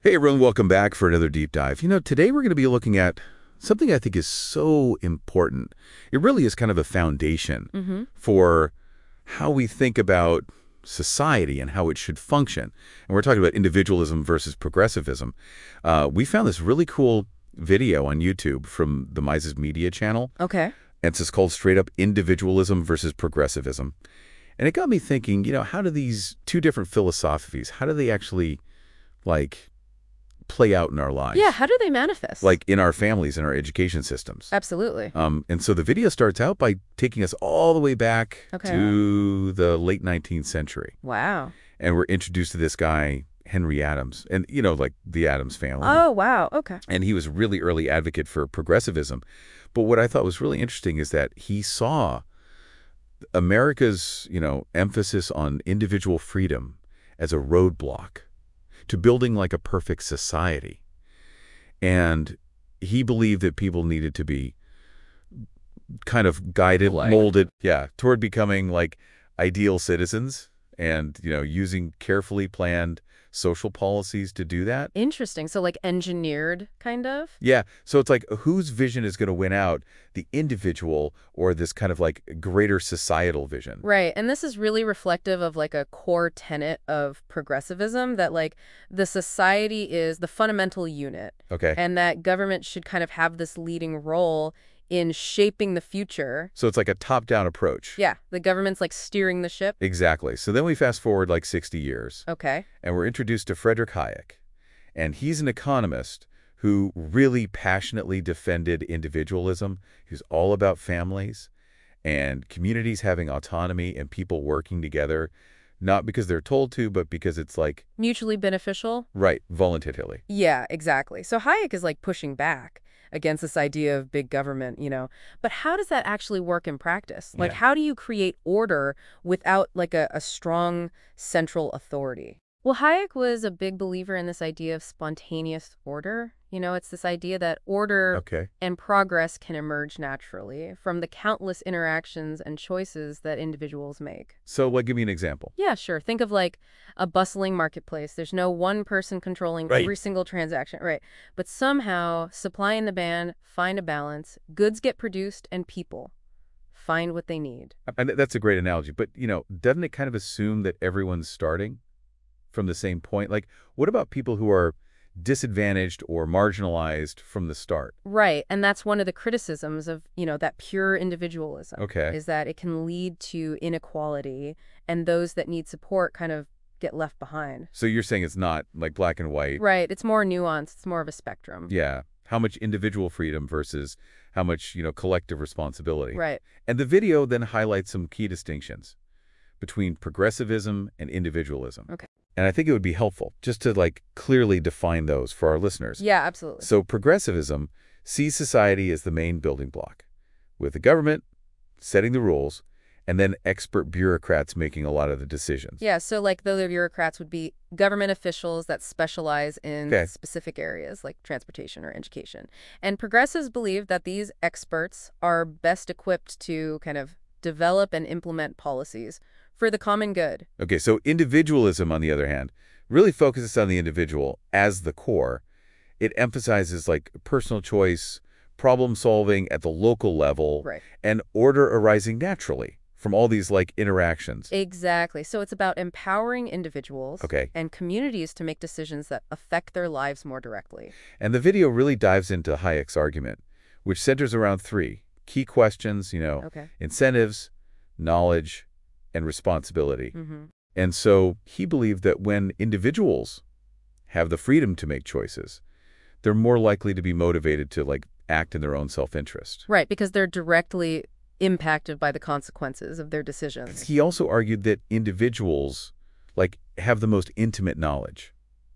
Hey everyone, welcome back for another deep dive. Today we're going to be looking at something I think is so important. It really is kind of a foundation Mm-hmm. for how we think about society and how it should function. And we're talking about individualism versus progressivism. We found this really cool video on YouTube from the Mises Media channel. Okay. And it's called straight up Individualism versus Progressivism. And it got me thinking, how do these two different philosophies, how do they actually play out in our Yeah, lives? how do they manifest? Like in our families, in our education systems. Absolutely. And so the video starts out by taking us all the way back Okay. to the late 19th century. Wow. And we're introduced to this guy, Henry Adams, and, like the Adams family. Oh, wow. Okay. And he was a really early advocate for progressivism. But what I thought was really interesting is that he saw America's, emphasis on individual freedom as a roadblock to building like a perfect society. And he believed that people needed to be kind of guided, molded, toward becoming like ideal citizens and, using carefully planned social policies to do that. Interesting. So like engineered, kind of? Yeah. So it's like whose vision is going to win out, the individual or this kind of like greater societal vision? Right. And this is really reflective of like a core tenet of progressivism that like the society is the fundamental unit. Okay. And that government should kind of have this leading role in shaping the future. So it's like a top-down approach. Yeah. The government's like steering the ship. Exactly. So then we fast forward like 60 years. Okay. And we're introduced to Friedrich Hayek. And he's an economist who really passionately defended individualism. He was all about families and communities having autonomy and people working together, not because they're told to, but because it's like... Mutually beneficial? Right, voluntarily. Yeah, exactly. So Hayek is like pushing back against this idea of big government. But how does that actually work in practice? Like, Yeah. how do you create order without like a strong central authority? Well, Hayek was a big believer in this idea of spontaneous order. It's this idea that order Okay. and progress can emerge naturally from the countless interactions and choices that individuals make. So give me an example. Yeah, sure. Think of like a bustling marketplace. There's no one person controlling Right. every single transaction, right? But somehow supply and demand find a balance, goods get produced, and people find what they need. And that's a great analogy. But, doesn't it kind of assume that everyone's starting from the same point? Like, what about people who are disadvantaged or marginalized from the start? Right. And that's one of the criticisms of, that pure individualism. Okay. Is that it can lead to inequality and those that need support kind of get left behind. So you're saying it's not like black and white. Right. It's more nuanced. It's more of a spectrum. Yeah. How much individual freedom versus how much, collective responsibility. Right. And the video then highlights some key distinctions between progressivism and individualism. Okay. And I think it would be helpful just to clearly define those for our listeners. Yeah, absolutely. So progressivism sees society as the main building block, with the government setting the rules and then expert bureaucrats making a lot of the decisions. Yeah, so like the bureaucrats would be government officials that specialize in Okay. specific areas like transportation or education. And progressives believe that these experts are best equipped to kind of develop and implement policies for the common good. Okay, so individualism, on the other hand, really focuses on the individual as the core. It emphasizes personal choice, problem solving at the local level, Right. and order arising naturally from all these interactions. Exactly. So it's about empowering individuals Okay. and communities to make decisions that affect their lives more directly. And the video really dives into Hayek's argument, which centers around three key questions, Okay. incentives, knowledge, and responsibility. Mm-hmm. And so he believed that when individuals have the freedom to make choices, they're more likely to be motivated to act in their own self-interest. Right, because they're directly impacted by the consequences of their decisions. He also argued that individuals have the most intimate knowledge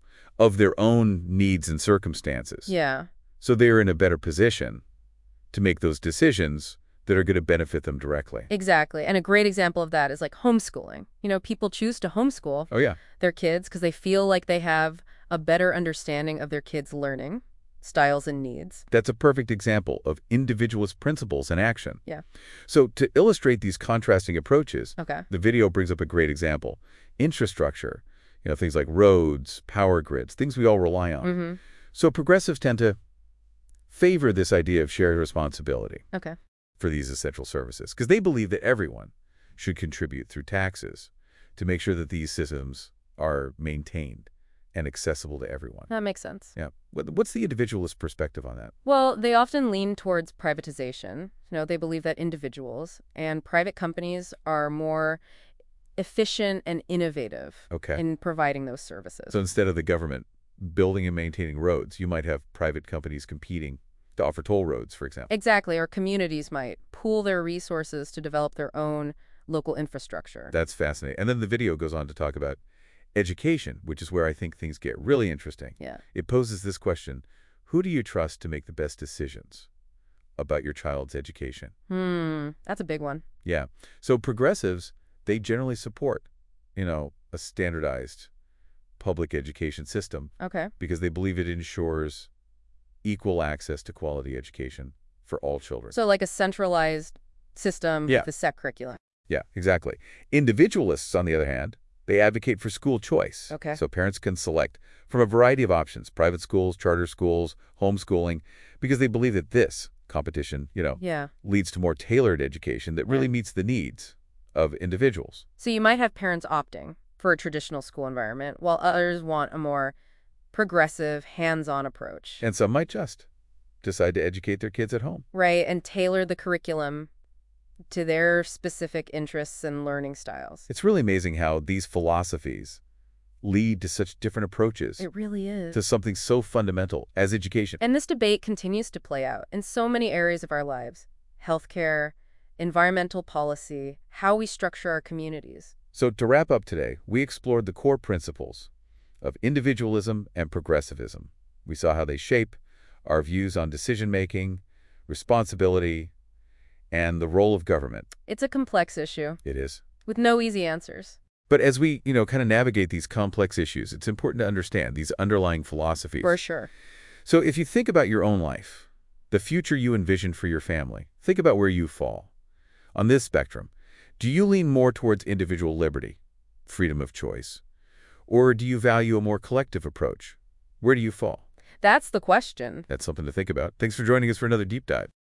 of their own needs and circumstances. Yeah. So they're in a better position to make those decisions that are going to benefit them directly. Exactly. And a great example of that is like homeschooling. People choose to homeschool Oh, yeah. their kids because they feel like they have a better understanding of their kids' learning styles and needs. That's a perfect example of individualist principles in action. Yeah. So to illustrate these contrasting approaches, Okay. the video brings up a great example. Infrastructure. Things like roads, power grids, things we all rely on. Mm-hmm. So progressives tend to favor this idea of shared responsibility Okay. for these essential services because they believe that everyone should contribute through taxes to make sure that these systems are maintained and accessible to everyone. That makes sense. Yeah. What's the individualist perspective on that? Well, they often lean towards privatization. They believe that individuals and private companies are more efficient and innovative Okay. in providing those services. So instead of the government building and maintaining roads, you might have private companies competing to offer toll roads, for example. Exactly, or communities might pool their resources to develop their own local infrastructure. That's fascinating. And then the video goes on to talk about education, which is where I think things get really interesting. Yeah. It poses this question: who do you trust to make the best decisions about your child's education? That's a big one. Yeah. So progressives, they generally support, a standardized public education system Okay. because they believe it ensures equal access to quality education for all children. So like a centralized system Yeah. with a set curriculum. Yeah, exactly. Individualists, on the other hand, they advocate for school choice. Okay. So parents can select from a variety of options: private schools, charter schools, homeschooling, because they believe that this competition, Yeah. leads to more tailored education that really Right. meets the needs of individuals. So you might have parents opting for a traditional school environment, while others want a more progressive, hands-on approach. And some might just decide to educate their kids at home. Right, and tailor the curriculum to their specific interests and learning styles. It's really amazing how these philosophies lead to such different approaches It really is. to something so fundamental as education. And this debate continues to play out in so many areas of our lives: healthcare, environmental policy, how we structure our communities. So to wrap up today, we explored the core principles of individualism and progressivism. We saw how they shape our views on decision-making, responsibility, and the role of government. It's a complex issue It is. with no easy answers. But as we, kind of navigate these complex issues, it's important to understand these underlying philosophies. For sure. So if you think about your own life, the future you envision for your family, think about where you fall. On this spectrum, do you lean more towards individual liberty, freedom of choice, or do you value a more collective approach? Where do you fall? That's the question. That's something to think about. Thanks for joining us for another deep dive.